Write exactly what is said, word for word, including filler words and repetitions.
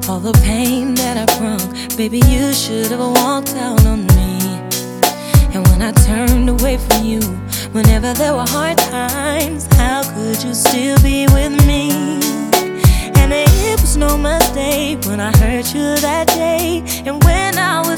all the pain that I brung. Baby, you should have walked out on me. And when I turned away from you, whenever there were hard times, how could you still be with me? And it was no mistake when I hurt you that day. And when I was